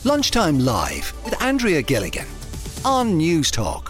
Lunchtime Live with Andrea Gilligan on News Talk.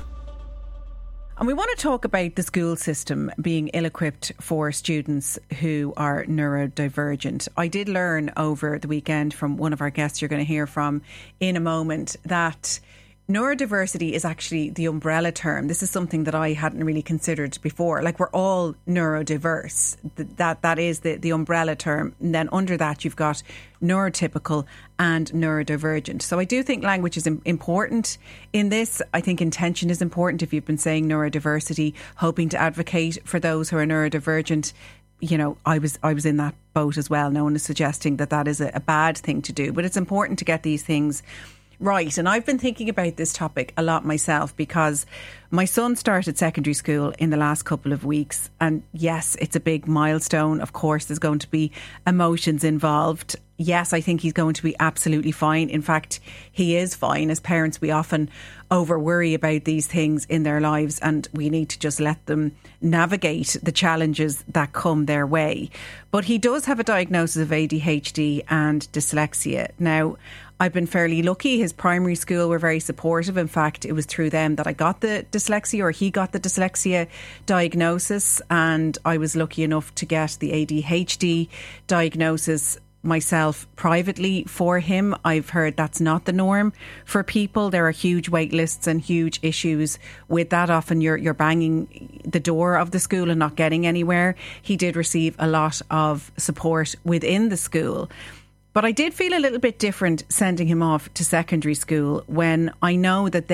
And we want to talk about the school system being ill-equipped for students who are neurodivergent. I did learn over the weekend from one of our guests you're going to hear from in a moment that neurodiversity is actually the umbrella term. This is something that I hadn't really considered before. Like, we're all neurodiverse. That is the umbrella term. And then under that, you've got neurotypical and neurodivergent. So I do think language is important in this. I think intention is important. If you've been saying neurodiversity, hoping to advocate for those who are neurodivergent, you know, I was in that boat as well. No one is suggesting that is a bad thing to do, but it's important to get these things right. And I've been thinking about this topic a lot myself because my son started secondary school in the last couple of weeks. And yes, it's a big milestone. Of course, there's going to be emotions involved. Yes, I think he's going to be absolutely fine. In fact, he is fine. As parents, we often over worry about these things in their lives, and we need to just let them navigate the challenges that come their way. But he does have a diagnosis of ADHD and dyslexia. Now, I've been fairly lucky. His primary school were very supportive. In fact, it was through them that I got the dyslexia, or he got the dyslexia diagnosis. And I was lucky enough to get the ADHD diagnosis myself privately for him. I've heard that's not the norm for people. There are huge wait lists and huge issues with that. Often you're banging the door of the school and not getting anywhere. He did receive a lot of support within the school. But I did feel a little bit different sending him off to secondary school when I know that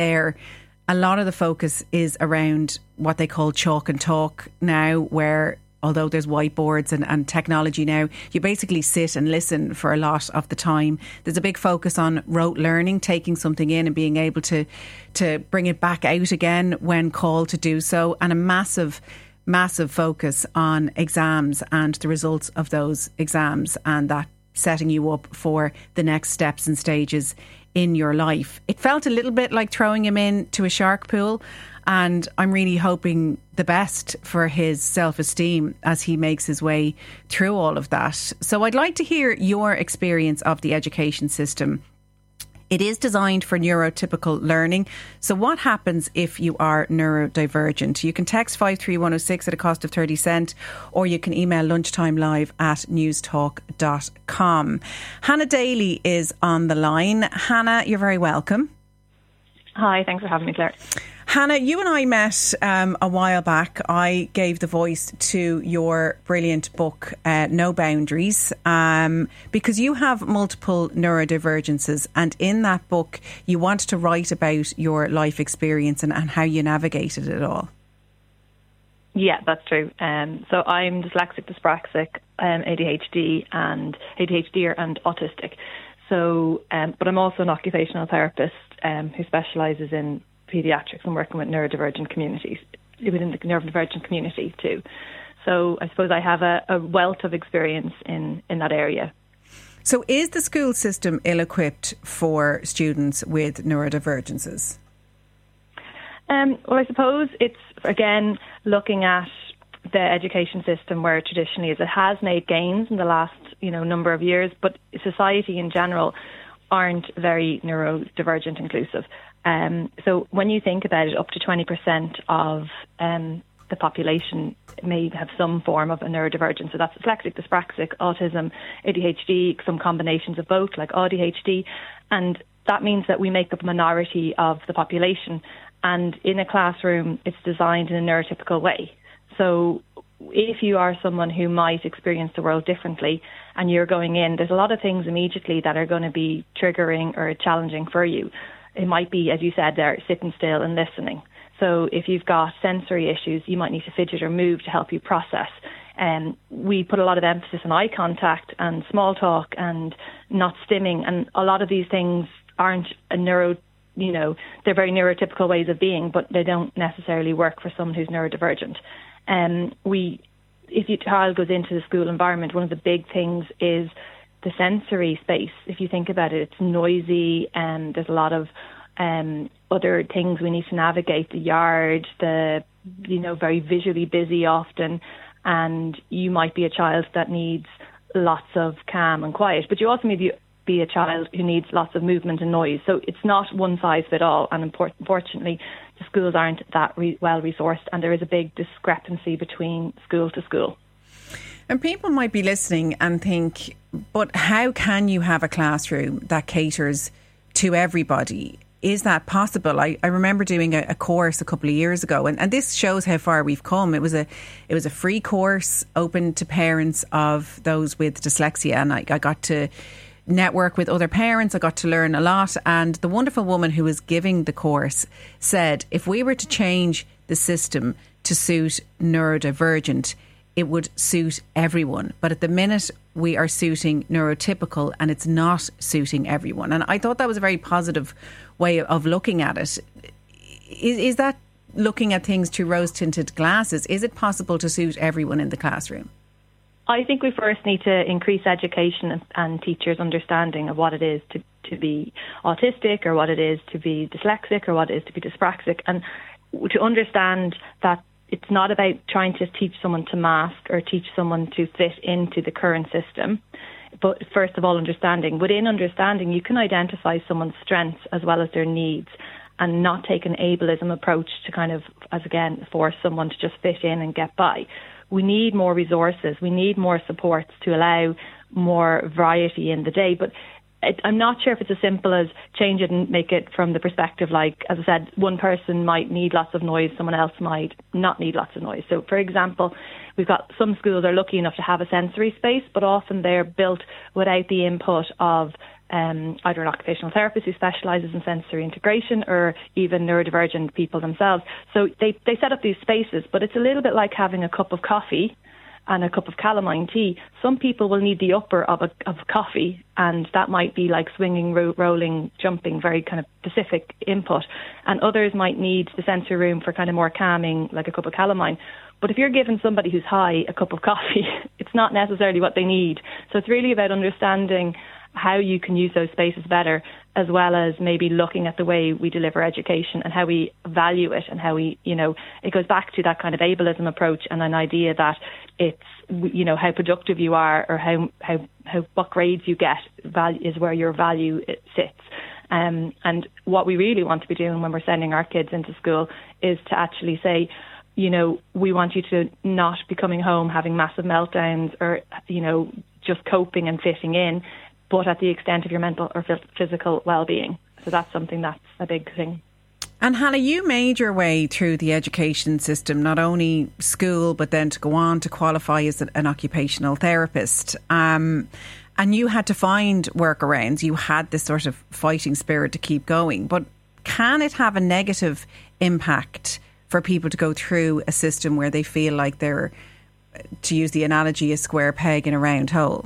a lot of the focus is around what they call chalk and talk now, where although there's whiteboards and technology now, you basically sit and listen for a lot of the time. There's a big focus on rote learning, taking something in and being able to bring it back out again when called to do so, and a massive focus on exams and the results of those exams, and that setting you up for the next steps and stages in your life. It felt a little bit like throwing him into a shark pool, and I'm really hoping the best for his self-esteem as he makes his way through all of that. So I'd like to hear your experience of the education system. It is designed for neurotypical learning. So what happens if you are neurodivergent? You can text 53106 at a cost of 30 cents, or you can email lunchtimelive@newstalk.com. Hannah Daly is on the line. Hannah, you're very welcome. Hi, thanks for having me, Claire. Hannah, you and I met a while back. I gave the voice to your brilliant book, No Boundaries, because you have multiple neurodivergences. And in that book, you wanted to write about your life experience and how you navigated it all. Yeah, that's true. So I'm dyslexic, dyspraxic, ADHD and autistic. So, but I'm also an occupational therapist who specialises in paediatrics and working with neurodivergent communities, within the neurodivergent community too. So I suppose I have a wealth of experience in that area. So is the school system ill-equipped for students with neurodivergences? Well, I suppose it's, again, looking at the education system where it traditionally is. It has made gains in the last number of years, but society in general aren't very neurodivergent inclusive. So when you think about it, up to 20% of the population may have some form of a neurodivergence. So that's dyslexic, dyspraxic, autism, ADHD, some combinations of both, like ADHD. And that means that we make up a minority of the population. And in a classroom, it's designed in a neurotypical way. So if you are someone who might experience the world differently and you're going in, there's a lot of things immediately that are going to be triggering or challenging for you. It might be, as you said there, sitting still and listening. So if you've got sensory issues, you might need to fidget or move to help you process. We put a lot of emphasis on eye contact and small talk and not stimming. And a lot of these things aren't they're very neurotypical ways of being, but they don't necessarily work for someone who's neurodivergent. If your child goes into the school environment, one of the big things is the sensory space. If you think about it, it's noisy and there's a lot of other things we need to navigate. The yard, very visually busy often, and you might be a child that needs lots of calm and quiet. But you also be a child who needs lots of movement and noise. So it's not one size fit all. And unfortunately, the schools aren't that well resourced, and there is a big discrepancy between school to school. And people might be listening and think, but how can you have a classroom that caters to everybody? Is that possible? I remember doing a course a couple of years ago, and this shows how far we've come. It was a free course open to parents of those with dyslexia, and I got to network with other parents. I got to learn a lot, and the wonderful woman who was giving the course said, if we were to change the system to suit neurodivergent, it would suit everyone. But at the minute, we are suiting neurotypical, and it's not suiting everyone. And I thought that was a very positive way of looking at it. Is that looking at things through rose-tinted glasses? Is it possible to suit everyone in the classroom? I think we first need to increase education and teachers' understanding of what it is to be autistic, or what it is to be dyslexic, or what it is to be dyspraxic, and to understand that it's not about trying to teach someone to mask or teach someone to fit into the current system. But first of all, within understanding, you can identify someone's strengths as well as their needs, and not take an ableism approach to kind of, as again, force someone to just fit in and get by. We need more resources. We need more supports to allow more variety in the day. But I'm not sure if it's as simple as change it and make it from the perspective, like, as I said, one person might need lots of noise, someone else might not need lots of noise. So, for example, we've got some schools are lucky enough to have a sensory space, but often they're built without the input of either an occupational therapist who specialises in sensory integration, or even neurodivergent people themselves. So they set up these spaces, but it's a little bit like having a cup of coffee and a cup of calamine tea. Some people will need the upper of coffee, and that might be like swinging, rolling, jumping, very kind of specific input. And others might need the sensory room for kind of more calming, like a cup of calamine. But if you're giving somebody who's high a cup of coffee, it's not necessarily what they need. So it's really about understanding how you can use those spaces better, as well as maybe looking at the way we deliver education and how we value it, and how we, it goes back to that kind of ableism approach, and an idea that it's, how productive you are, or how what grades you get is where your value sits. And what we really want to be doing when we're sending our kids into school is to actually say, we want you to not be coming home having massive meltdowns, or, just coping and fitting in, but at the extent of your mental or physical well-being. So that's something that's a big thing. And Hannah, you made your way through the education system, not only school, but then to go on to qualify as an occupational therapist. And you had to find workarounds. You had this sort of fighting spirit to keep going. But can it have a negative impact for people to go through a system where they feel like they're, to use the analogy, a square peg in a round hole?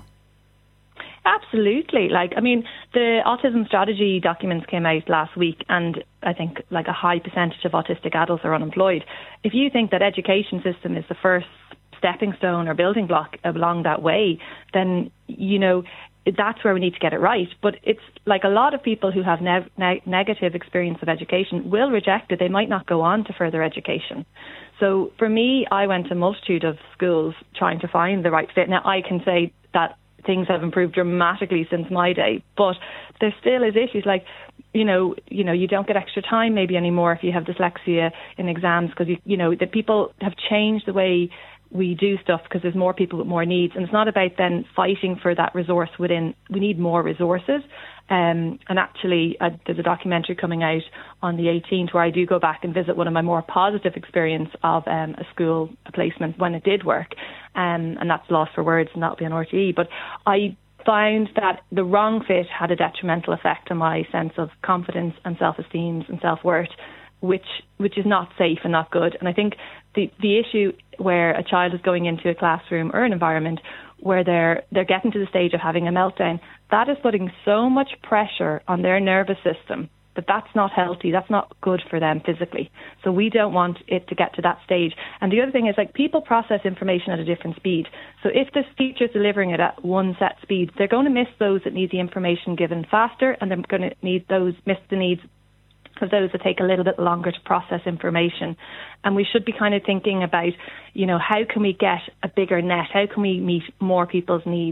Absolutely. The autism strategy documents came out last week, and I think a high percentage of autistic adults are unemployed. If you think that education system is the first stepping stone or building block along that way, then, that's where we need to get it right. But it's like a lot of people who have negative experience of education will reject it. They might not go on to further education. So for me, I went to a multitude of schools trying to find the right fit. Now, I can say that things have improved dramatically since my day, but there still is issues like, you don't get extra time maybe anymore if you have dyslexia in exams, because, the people have changed the way we do stuff because there's more people with more needs. And it's not about then fighting for that resource within. We need more resources. And actually, there's a documentary coming out on the 18th where I do go back and visit one of my more positive experience of a school placement when it did work. And that's lost for words, and that'll be on RTE. But I found that the wrong fit had a detrimental effect on my sense of confidence and self-esteem and self-worth, which is not safe and not good. And I think the issue where a child is going into a classroom or an environment where they're getting to the stage of having a meltdown, that is putting so much pressure on their nervous system that's not healthy. That's not good for them physically. So we don't want it to get to that stage. And the other thing is, people process information at a different speed. So if this teacher's delivering it at one set speed, they're going to miss those that need the information given faster, and they're going to miss the needs of those that take a little bit longer to process information. And we should be kind of thinking about, how can we get a bigger net? How can we meet more people's needs?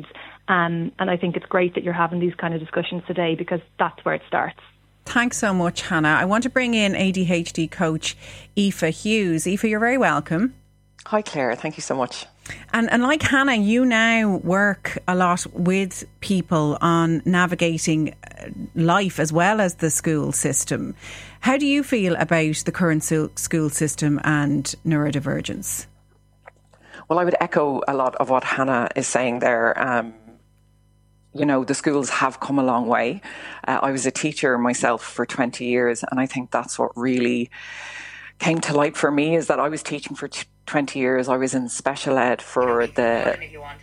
And I think it's great that you're having these kind of discussions today, because that's where it starts. Thanks so much, Hannah. I want to bring in ADHD coach Aoife Hughes. Aoife, you're very welcome. Hi, Claire. Thank you so much. And like Hannah, you now work a lot with people on navigating life as well as the school system. How do you feel about the current school system and neurodivergence? Well, I would echo a lot of what Hannah is saying there. The schools have come a long way. I was a teacher myself for 20 years, and I think that's what really came to light for me, is that I was teaching for 20 years. I was in special ed for the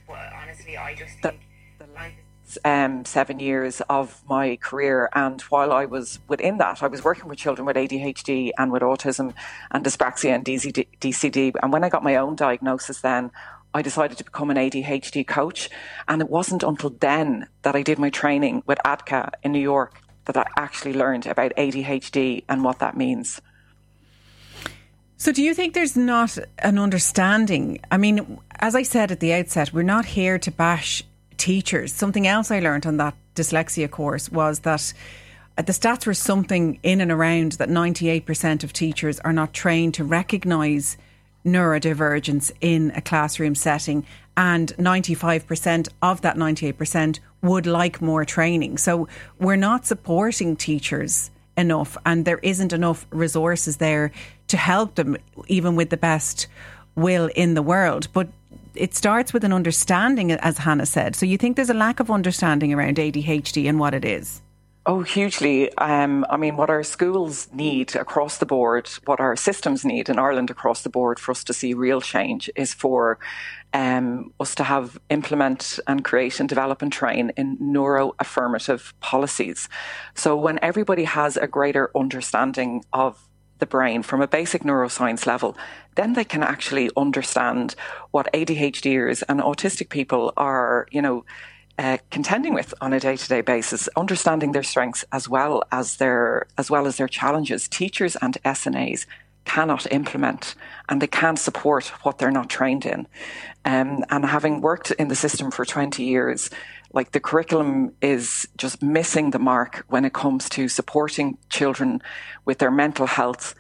7 years of my career, and while I was within that, I was working with children with ADHD and with autism and dyspraxia and DCD. And when I got my own diagnosis, then I decided to become an ADHD coach. And it wasn't until then that I did my training with ADCA in New York that I actually learned about ADHD and what that means. So do you think there's not an understanding? I mean, as I said at the outset, we're not here to bash teachers. Something else I learned on that dyslexia course was that the stats were something in and around that 98% of teachers are not trained to recognise neurodivergence in a classroom setting, and 95% of that 98% would like more training. So we're not supporting teachers enough, and there isn't enough resources there to help them, even with the best will in the world. But it starts with an understanding, as Hannah said. So you think there's a lack of understanding around ADHD and what it is? Oh, hugely. What our schools need across the board, what our systems need in Ireland across the board for us to see real change, is for us to implement and create and develop and train in neuroaffirmative policies. So when everybody has a greater understanding of the brain from a basic neuroscience level, then they can actually understand what ADHDers and autistic people are, contending with on a day-to-day basis, understanding their strengths as well as their challenges. Teachers and SNAs cannot implement, and they can't support what they're not trained in. And having worked in the system for 20 years, the curriculum is just missing the mark when it comes to supporting children with their mental health.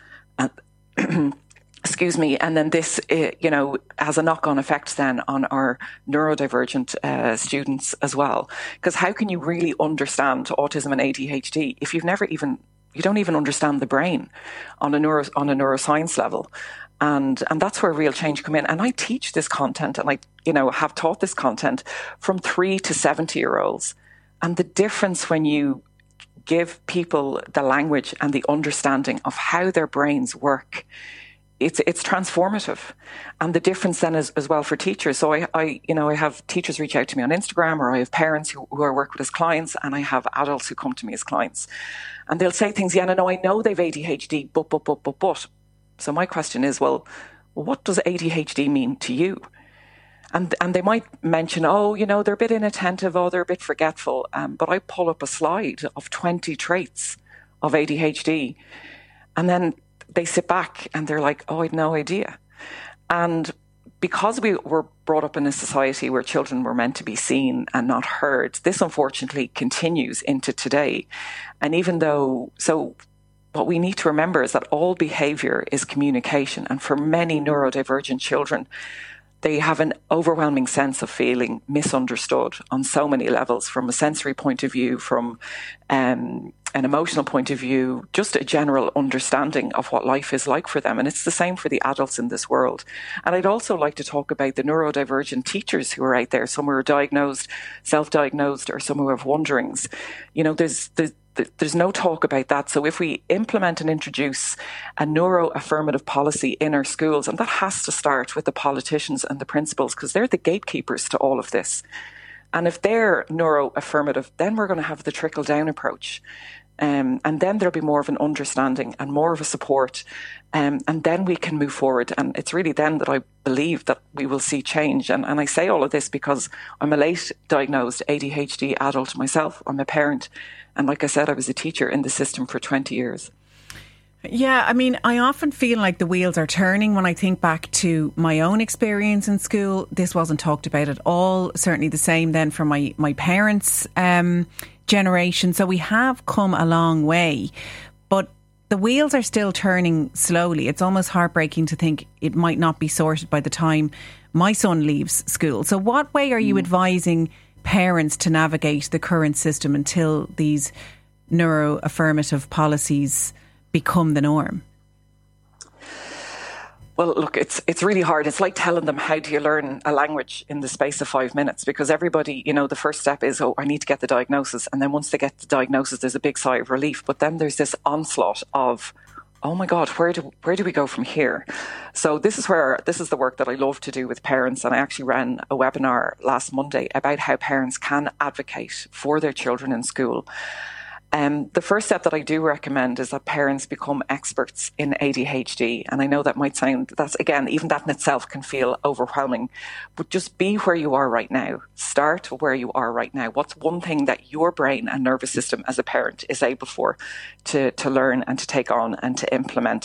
Excuse me. And then this, has a knock-on effect then on our neurodivergent students as well. Because how can you really understand autism and ADHD if you don't even understand the brain on a neuroscience level? And that's where real change come in. And I teach this content, and I, have taught this content from 3 to 70-year-olds. And the difference when you give people the language and the understanding of how their brains work, it's transformative. And the difference then is as well for teachers. So I have teachers reach out to me on Instagram, or I have parents who I work with as clients, and I have adults who come to me as clients. And they'll say things, I know they've ADHD, but. So my question is, well, what does ADHD mean to you? And they might mention, they're a bit inattentive, they're a bit forgetful. But I pull up a slide of 20 traits of ADHD, and then they sit back and they're like, I had no idea. And because we were brought up in a society where children were meant to be seen and not heard, this unfortunately continues into today. And what we need to remember is that all behaviour is communication. And for many neurodivergent children, they have an overwhelming sense of feeling misunderstood on so many levels, from a sensory point of view, from an emotional point of view, just a general understanding of what life is like for them. And it's the same for the adults in this world. And I'd also like to talk about the neurodivergent teachers who are out there. Some who are diagnosed, self-diagnosed, or some who have wonderings. There's no talk about that. So if we implement and introduce a neuroaffirmative policy in our schools, and that has to start with the politicians and the principals, because they're the gatekeepers to all of this. And if they're neuroaffirmative, then we're going to have the trickle-down approach. And then there'll be more of an understanding and more of a support. And then we can move forward. And it's really then that I believe that we will see change. And I say all of this because I'm a late diagnosed ADHD adult myself. I'm a parent. And like I said, I was a teacher in the system for 20 years. Yeah, I mean, I often feel like the wheels are turning when I think back to my own experience in school. This wasn't talked about at all. Certainly the same then for my parents' generation. So we have come a long way. But the wheels are still turning slowly. It's almost heartbreaking to think it might not be sorted by the time my son leaves school. So what way are you advising parents to navigate the current system until these neuroaffirmative policies become the norm? Well, look, it's really hard. It's like telling them, how do you learn a language in the space of 5 minutes? Because everybody, the first step is, I need to get the diagnosis. And then once they get the diagnosis, there's a big sigh of relief. But then there's this onslaught of, oh my God, where do we go from here? So this is the work that I love to do with parents. And I actually ran a webinar last Monday about how parents can advocate for their children in school. The first step that I do recommend is that parents become experts in ADHD. And I know that might sound, even that in itself can feel overwhelming, but just be where you are right now. Start where you are right now. What's one thing that your brain and nervous system as a parent is able to learn and to take on and to implement?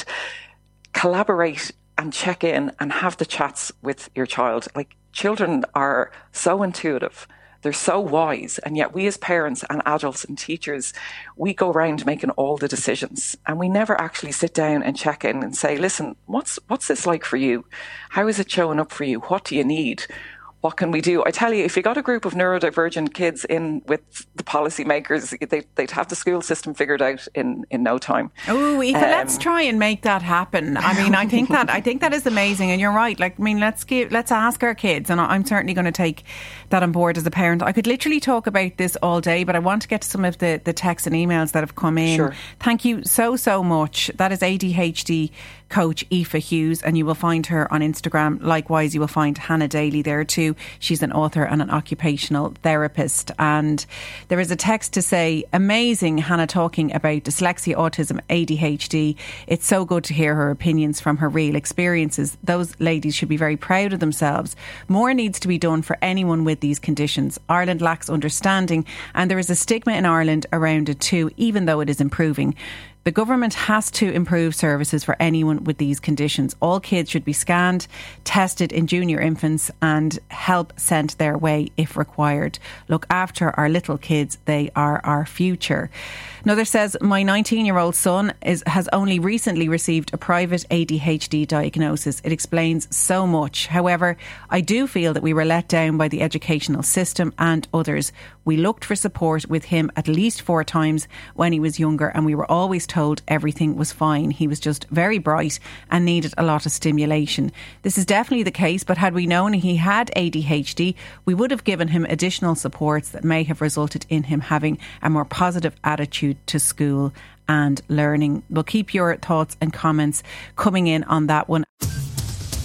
Collaborate and check in and have the chats with your child. Like, children are so intuitive. They're so wise, and yet we as parents and adults and teachers, we go around making all the decisions, and we never actually sit down and check in and say, listen, what's this like for you? How is it showing up for you? What do you need? What can we do? I tell you, if you got a group of neurodivergent kids in with the policymakers, they'd have the school system figured out in no time. Oh, Aoife, let's try and make that happen. I mean, I think that is amazing, and you're right. Like, I mean, let's ask our kids, and I'm certainly going to take that on board as a parent. I could literally talk about this all day, but I want to get to some of the texts and emails that have come in. Sure. Thank you so much. That is ADHD coach Aoife Hughes, and you will find her on Instagram. Likewise, you will find Hannah Daly there too. She's an author and an occupational therapist. And there is a text to say, amazing Hannah talking about dyslexia, autism, ADHD. It's so good to hear her opinions from her real experiences. Those ladies should be very proud of themselves. More needs to be done for anyone with these conditions. Ireland lacks understanding, and there is a stigma in Ireland around it too, even though it is improving. The government has to improve services for anyone with these conditions. All kids should be scanned, tested in junior infants, and help sent their way if required. Look after our little kids. They are our future. Another says, my 19-year-old son has only recently received a private ADHD diagnosis. It explains so much. However, I do feel that we were let down by the educational system and others. We looked for support with him at least 4 times when he was younger, and we were always told everything was fine. He was just very bright and needed a lot of stimulation. This is definitely the case, but had we known he had ADHD, we would have given him additional supports that may have resulted in him having a more positive attitude to school and learning. We'll keep your thoughts and comments coming in on that one.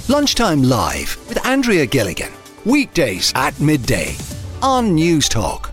Lunchtime Live with Andrea Gilligan. Weekdays at midday on News Talk.